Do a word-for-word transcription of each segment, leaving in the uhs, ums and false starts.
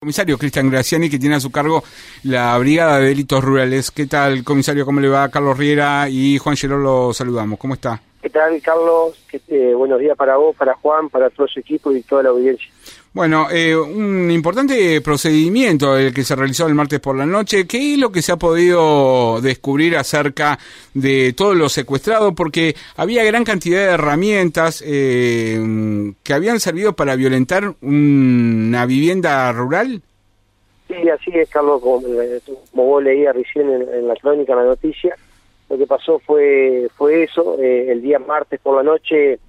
Comisario Cristian Graziani, que tiene a su cargo la Brigada de Delitos Rurales. ¿Qué tal, comisario? ¿Cómo le va? Carlos Riera y Juan Geró lo saludamos. ¿Cómo está? ¿Qué tal, Carlos? Eh, buenos días para vos, para Juan, para todo su equipo y toda la audiencia. Bueno, eh, un importante procedimiento el que se realizó el martes por la noche. ¿Qué es lo que se ha podido descubrir acerca de todo lo secuestrado? Porque había gran cantidad de herramientas eh, que habían servido para violentar una vivienda rural. Sí, así es, Carlos, como, como vos leías recién en, en la crónica, en la noticia. Lo que pasó fue fue eso. Eh, el día martes por la noche,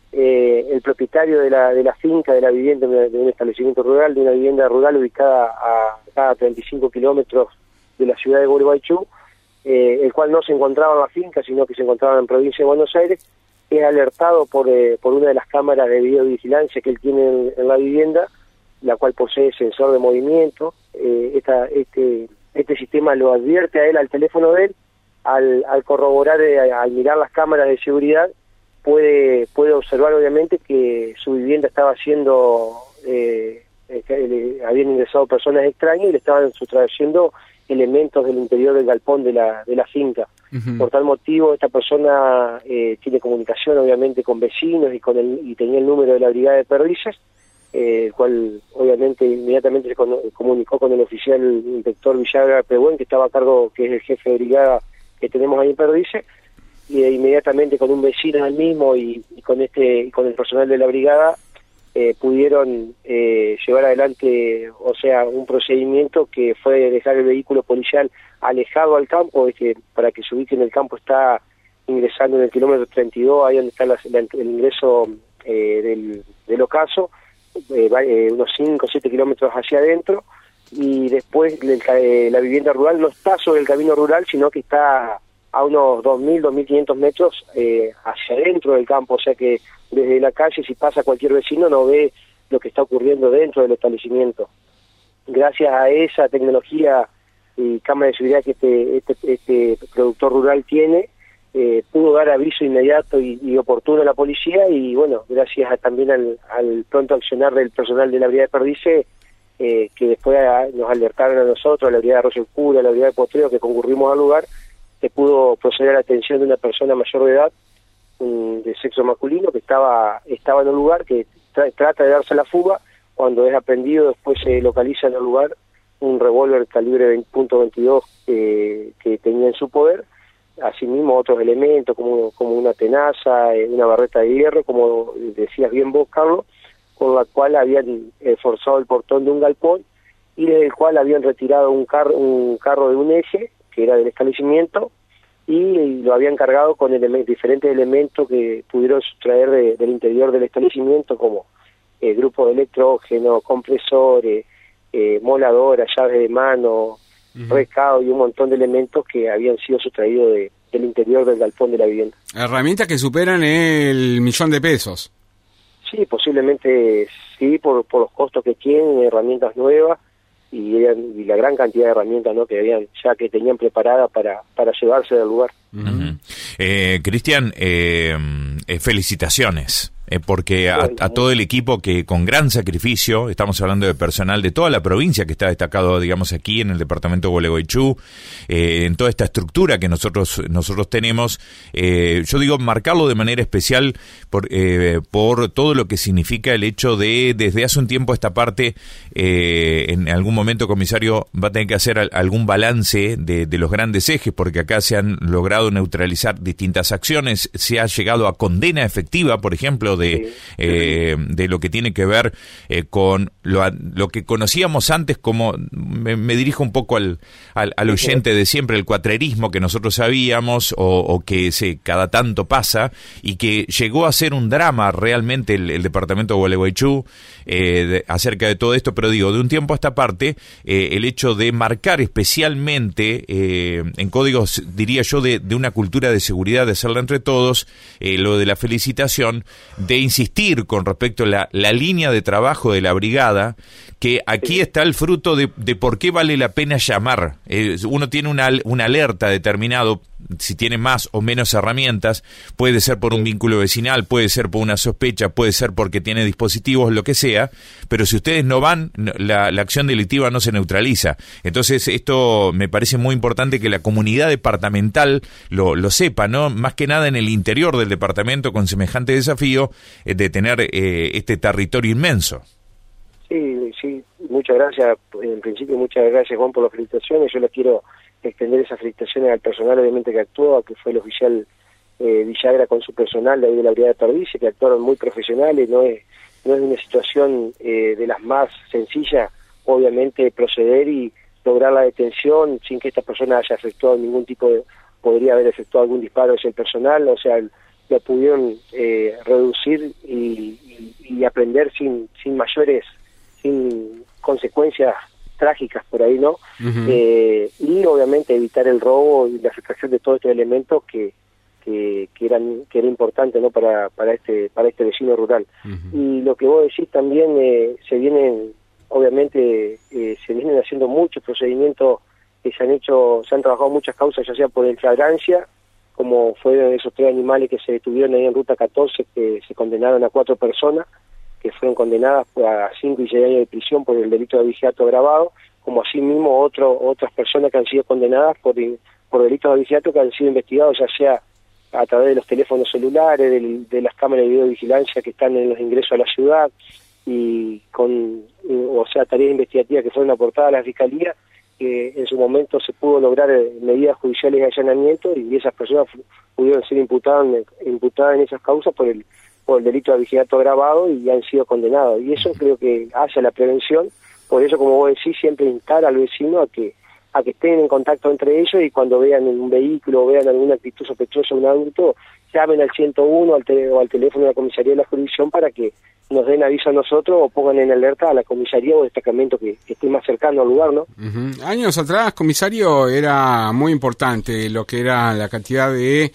eh, el propietario de la de la finca, de la vivienda, de un establecimiento rural, de una vivienda rural ubicada a, a treinta y cinco kilómetros de la ciudad de Gualeguaychú, eh, el cual no se encontraba en la finca, sino que se encontraba en provincia de Buenos Aires, es alertado por eh, por una de las cámaras de videovigilancia que él tiene en, en la vivienda, la cual posee sensor de movimiento. Eh, esta, este este sistema lo advierte a él al teléfono de él. Al, al corroborar, eh, al mirar las cámaras de seguridad, puede puede observar obviamente que su vivienda estaba siendo, eh, eh, habían ingresado personas extrañas y le estaban sustrayendo elementos del interior del galpón de la de la finca. Uh-huh. Por tal motivo, esta persona eh, tiene comunicación obviamente con vecinos y con el, y tenía el número de la Brigada de Perdices, eh, el cual obviamente inmediatamente se con, comunicó con el oficial inspector Villagra Pehuen, que estaba a cargo, que es el jefe de brigada que tenemos ahí en Perdices, y eh, inmediatamente con un vecino del mismo y, y con este y con el personal de la brigada eh, pudieron eh, llevar adelante, o sea, un procedimiento que fue dejar el vehículo policial alejado al campo. Es que para que se ubique en el campo está ingresando en el kilómetro treinta y dos, ahí donde está la, la, el ingreso eh, del, del ocaso, eh, eh, unos cinco o siete kilómetros hacia adentro. Y después el, eh, la vivienda rural no está sobre el camino rural, sino que está a unos dos mil, dos mil quinientos metros eh, hacia adentro del campo, o sea que desde la calle, si pasa cualquier vecino, no ve lo que está ocurriendo dentro del establecimiento. Gracias a esa tecnología y cámara de seguridad que este, este, este productor rural tiene, eh, pudo dar aviso inmediato y, y oportuno a la policía, y bueno, gracias a, también al, al pronto accionar del personal de la Brigada de Perdices, Eh, que después a, nos alertaron a nosotros, a la Brigada de Arroyo Cura, a la Brigada de Potrero, que concurrimos al lugar, se pudo proceder a la atención de una persona mayor de edad, um, de sexo masculino, que estaba estaba en el lugar, que tra trata de darse la fuga. Cuando es aprendido, después se localiza en el lugar un revólver calibre punto veintidós eh, que tenía en su poder, asimismo otros elementos como, como una tenaza, eh, una barreta de hierro, como decías bien vos, Carlos, con la cual habían eh, forzado el portón de un galpón y desde el cual habían retirado un carro un carro de un eje, que era del establecimiento, y, y lo habían cargado con ele diferentes elementos que pudieron sustraer de, del interior del establecimiento, como eh, grupos de electrógeno, compresores, eh, moladoras, llaves de mano, uh-huh. recado y un montón de elementos que habían sido sustraídos de, del interior del galpón de la vivienda. Herramientas que superan el millón de pesos. Sí, posiblemente sí, por, por los costos que tienen, herramientas nuevas y, y la gran cantidad de herramientas, ¿no?, que habían ya que tenían preparadas para, para llevarse del lugar. Uh-huh. eh, Cristian, eh, eh, felicitaciones. Eh, porque a, a todo el equipo que con gran sacrificio, estamos hablando de personal de toda la provincia que está destacado, digamos, aquí en el departamento de Gualeguaychú, eh, en toda esta estructura que nosotros nosotros tenemos, eh, yo digo marcarlo de manera especial por, eh, por todo lo que significa el hecho de, desde hace un tiempo esta parte, eh, en algún momento, comisario, va a tener que hacer al, algún balance de, de los grandes ejes, porque acá se han logrado neutralizar distintas acciones, se ha llegado a condena efectiva, por ejemplo, de, eh, de lo que tiene que ver eh, con lo, lo que conocíamos antes como, me, me dirijo un poco al, al, al oyente de siempre, el cuatrerismo que nosotros sabíamos o, o que se cada tanto pasa y que llegó a ser un drama realmente el, el departamento de Gualeguaychú eh, de, acerca de todo esto, pero digo, de un tiempo a esta parte, eh, el hecho de marcar especialmente eh, en códigos, diría yo, de, de una cultura de seguridad, de hacerla entre todos, eh, lo de la felicitación, de insistir con respecto a la, la línea de trabajo de la brigada, que aquí está el fruto de, de por qué vale la pena llamar. Eh, uno tiene una, una alerta determinado, si tiene más o menos herramientas, puede ser por un vínculo vecinal, puede ser por una sospecha, puede ser porque tiene dispositivos, lo que sea, pero si ustedes no van, la, la acción delictiva no se neutraliza. Entonces esto me parece muy importante que la comunidad departamental lo, lo sepa, ¿no? Más que nada en el interior del departamento con semejante desafío eh, de tener eh, este territorio inmenso. Sí, sí, muchas gracias. En principio, muchas gracias, Juan, por las felicitaciones. Yo les quiero extender esas felicitaciones al personal, obviamente, que actuó, que fue el oficial eh, Villagra con su personal de ahí de la Brigada de Perdices, que actuaron muy profesionales. No es, no es una situación eh, de las más sencillas, obviamente, proceder y lograr la detención sin que esta persona haya efectuado ningún tipo de... podría haber efectuado algún disparo hacia el personal, o sea, lo pudieron eh, reducir y, y, y aprender sin, sin mayores... sin consecuencias trágicas por ahí, ¿no? Uh-huh. Eh, y obviamente evitar el robo y la afectación de todos estos elementos que, que, que eran que era importante, ¿no? Para para este para este vecino rural. Uh-huh. Y lo que vos decís también, eh, se vienen, obviamente, eh, se vienen haciendo muchos procedimientos que se han hecho, se han trabajado muchas causas, ya sea por inflagrancia, como fueron esos tres animales que se detuvieron ahí en Ruta catorce, que se condenaron a cuatro personas, que fueron condenadas a cinco y seis años de prisión por el delito de abigeato agravado, como así mismo otro, otras personas que han sido condenadas por, por delitos de abigeato que han sido investigados, ya sea a través de los teléfonos celulares, de, de las cámaras de videovigilancia que están en los ingresos a la ciudad, y con, o sea, tareas investigativas que fueron aportadas a la Fiscalía, que en su momento se pudo lograr medidas judiciales de allanamiento, y esas personas pudieron ser imputadas, imputadas en esas causas por el por el delito de abigeato agravado y han sido condenados. Y eso creo que hace la prevención. Por eso, como vos decís, siempre instar al vecino a que a que estén en contacto entre ellos, y cuando vean un vehículo o vean alguna actitud sospechosa de un adulto, llamen al ciento uno al tele, o al teléfono de la comisaría de la jurisdicción para que nos den aviso a nosotros o pongan en alerta a la comisaría o destacamento que, que esté más cercano al lugar, ¿no? Uh-huh. Años atrás, comisario, era muy importante lo que era la cantidad de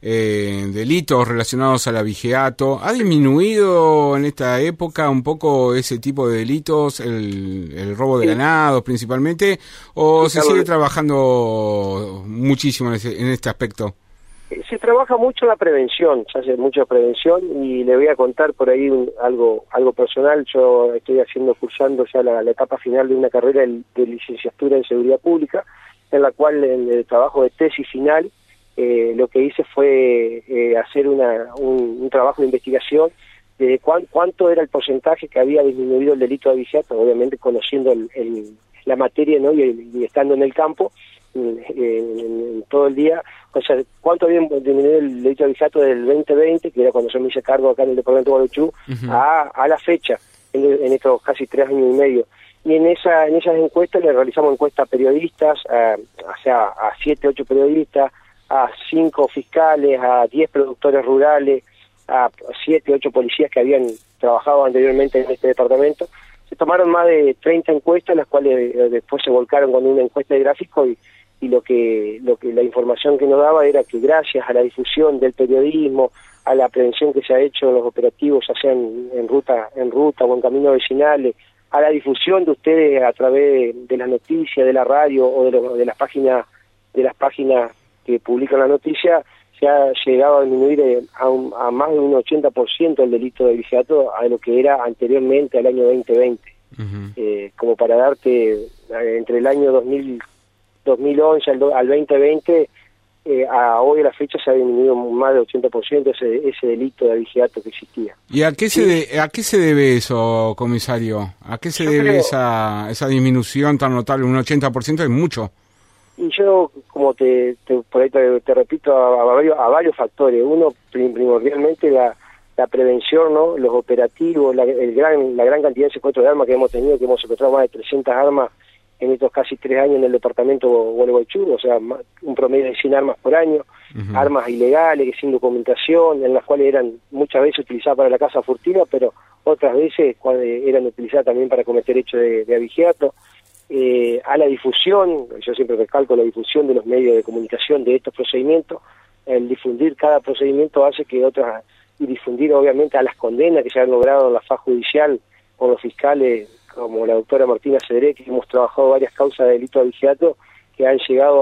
Eh, delitos relacionados al abigeato. ¿Ha disminuido en esta época un poco ese tipo de delitos, el, el robo de sí. ganados principalmente, o sí, se sigue trabajando muchísimo en, ese, en este aspecto? Se trabaja mucho en la prevención, se hace mucha prevención, y le voy a contar por ahí un, algo algo personal. Yo estoy haciendo, cursando ya la, la etapa final de una carrera de, de licenciatura en seguridad pública, en la cual en el trabajo de tesis final Eh, lo que hice fue eh, hacer una, un, un trabajo de investigación de cuán, cuánto era el porcentaje que había disminuido el delito de abigeato, obviamente conociendo el, el, la materia, ¿no? y, y estando en el campo en, en, en todo el día, o sea, cuánto había disminuido el delito de abigeato del veinte veinte, que era cuando yo me hice cargo acá en el departamento de Gualeguaychú, uh-huh. a, a la fecha, en, en estos casi tres años y medio. Y en esa en esas encuestas le realizamos encuestas a periodistas, a, o sea, a siete, ocho periodistas, a cinco fiscales, a diez productores rurales, a siete, ocho policías que habían trabajado anteriormente en este departamento. Se tomaron más de treinta encuestas, las cuales después se volcaron con una encuesta de gráfico, y, y lo que lo que la información que nos daba era que gracias a la difusión del periodismo, a la prevención que se ha hecho en los operativos, ya sea en, en ruta en ruta o en caminos vecinales, a la difusión de ustedes a través de las noticias, de la radio o de, lo, de las páginas de las páginas que publican la noticia, se ha llegado a disminuir eh, a, un, a más de un ochenta por ciento el delito de abigeato a lo que era anteriormente al año veinte veinte. Uh-huh. Eh, como para darte, eh, entre el año dos mil, dos mil once al, do, al veinte veinte, eh, a hoy a la fecha se ha disminuido más del ochenta por ciento ese, ese delito de abigeato que existía. ¿Y a qué, sí. se de, a qué se debe eso, comisario? ¿A qué se Yo debe creo... esa, esa disminución tan notable? Un ochenta por ciento es mucho. Y yo, como te, te por ahí te, te repito, a, a, varios, a varios factores. Uno, primordialmente, la, la prevención, ¿no? Los operativos, la, el gran, la gran cantidad de secuestros de armas que hemos tenido, que hemos secuestrado más de trescientas armas en estos casi tres años en el departamento de Gualeguaychú, o sea, un promedio de cien armas por año, uh-huh. armas ilegales, sin documentación, en las cuales eran muchas veces utilizadas para la caza furtiva, pero otras veces eran utilizadas también para cometer hechos de, de abigeato. Eh, a la difusión, yo siempre recalco la difusión de los medios de comunicación de estos procedimientos. El difundir cada procedimiento hace que otras, y difundir obviamente a las condenas que se han logrado en la faz judicial con los fiscales como la doctora Martina Cedré, que hemos trabajado varias causas de delito de abigeato que han llegado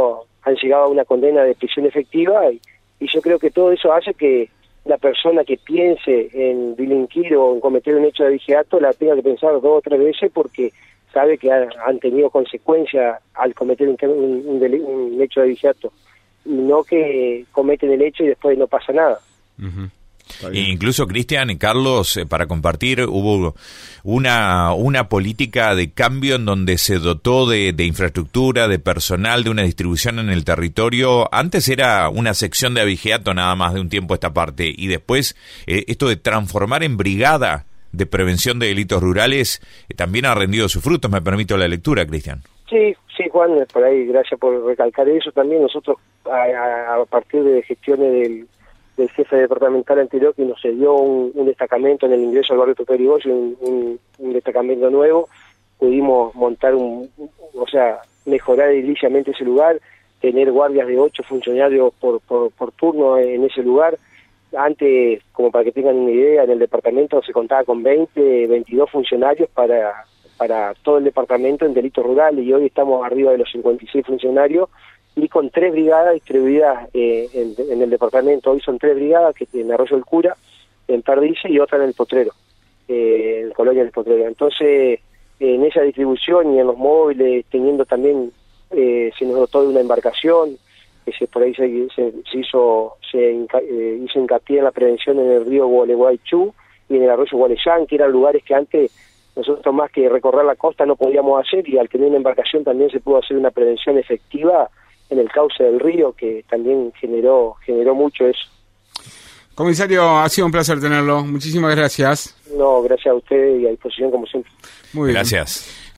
han llegado a una condena de prisión efectiva, y, y yo creo que todo eso hace que la persona que piense en delinquir o en cometer un hecho de abigeato la tenga que pensar dos o tres veces, porque sabe que ha, han tenido consecuencias al cometer un, un, un, deli, un hecho de abigeato, y no que cometen el hecho y después no pasa nada. Uh-huh. E incluso, Cristian y Carlos, eh, para compartir, hubo una una política de cambio en donde se dotó de, de infraestructura, de personal, de una distribución en el territorio. Antes era una sección de abigeato nada más de un tiempo a esta parte, y después eh, esto de transformar en brigada de prevención de delitos rurales eh, también ha rendido sus frutos. Me permito la lectura, Cristian. Sí, sí, Juan, por ahí, gracias por recalcar eso. También nosotros, a, a, a partir de gestiones del del jefe departamental anterior, que nos cedió un, un destacamento en el ingreso al barrio Toperigoyo, un, un, un destacamento nuevo, pudimos montar un, un, o sea, mejorar ediliciamente ese lugar, tener guardias de ocho funcionarios por, por, por turno en ese lugar. Antes, como para que tengan una idea, en el departamento se contaba con veinte, veintidós funcionarios para, para todo el departamento en delitos rurales, y hoy estamos arriba de los cincuenta y seis funcionarios, y con tres brigadas distribuidas eh, en, en el departamento. Hoy son tres brigadas, que en Arroyo del Cura, en Perdice, y otra en el Potrero, eh, en Colonia del Potrero. Entonces, en esa distribución y en los móviles, teniendo también, eh, se nos dotó de una embarcación, que se, por ahí se, se, se hizo se inca, eh, hizo hincapié en la prevención en el río Gualeguaychú y en el arroyo Gualeyán, que eran lugares que antes nosotros, más que recorrer la costa, no podíamos hacer, y al tener una embarcación también se pudo hacer una prevención efectiva en el cauce del río, que también generó generó mucho eso. Comisario, ha sido un placer tenerlo. Muchísimas gracias. No, gracias a usted y a disposición como siempre. Muy bien. Gracias.